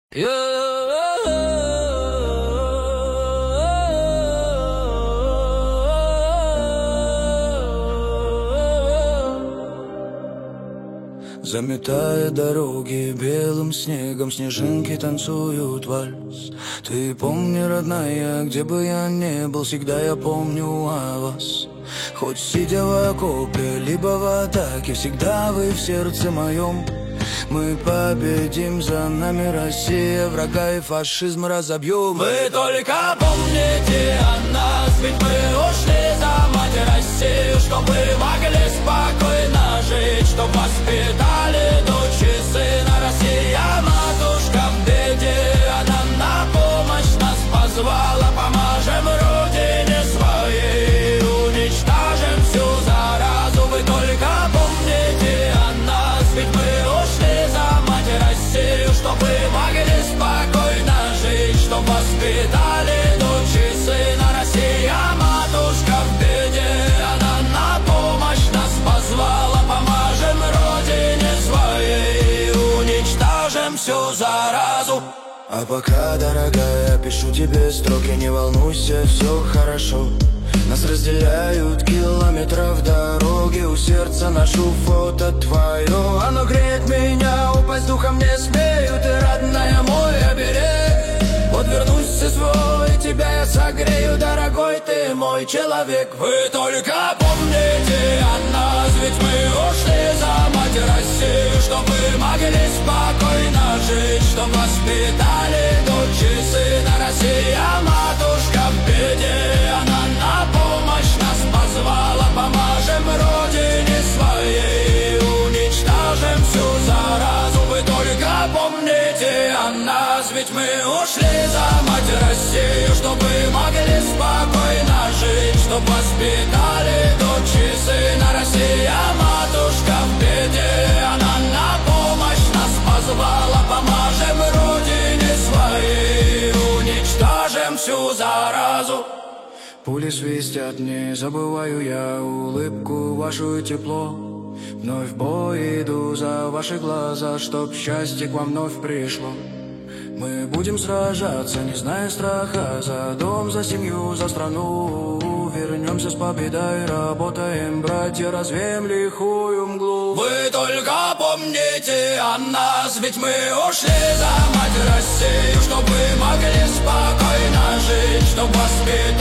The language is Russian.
Заметая дороги белым снегом, снежинки танцуют вальс. Ты помни, родная, где бы я ни был, всегда я помню о вас. Хоть сидя в окопе, либо в атаке, всегда вы в сердце моем. Мы победим, за нами Россия, врага и фашизм разобьем. Вы только помните о нас, ведь мы ушли за мать Россию, чтоб вы могли спокойно жить, чтоб воспитали дочь и сына. Россия, матушка в беде, она на помощь нас позвала. Поможем родине своей, уничтожим всю заразу. Вы только помните о нас, ведь мы ушли за мать Россию, чтоб вы могли спокойно жить, чтоб воспитали дочь и сына. Россия, матушка в беде, она на помощь нас позвала. Поможем родине своей, уничтожим всю заразу. А пока, дорогая, пишу тебе строки, не волнуйся, все хорошо. Нас разделяют километров дороги, у сердца ношу фото твое. Оно греет меня, упасть духом не смею, ты, родная, мой оберег. Вот вернусь свой, тебя я согрею, дорогой ты мой человек. Вы только помните о нас, ведь мы ушли за мать Россию, чтоб вы могли спокойно жить, чтоб воспитали дочь и сына. Россия, матушка в беде, она на помощь нас позвала. Поможем родине своей, уничтожим всю заразу. Вы только помните о нас, ведь мы ушли за мать Россию, чтоб вы могли спокойно жить, чтоб воспитали дочь и сына. Россия, матушка в беде, она на помощь нас позвала. Поможем родине своей, уничтожим всю заразу. Пули свистят, не забываю я улыбку вашу и тепло. Вновь в бой иду за ваши глаза, чтоб счастье к вам вновь пришло. Мы будем сражаться, не зная страха, за дом, за семью, за страну. Вернемся с победой, работаем, братья, развеем лихую мглу. Вы только помните о нас, ведь мы ушли за мать Россию, чтоб вы могли спокойно жить, чтоб воспитать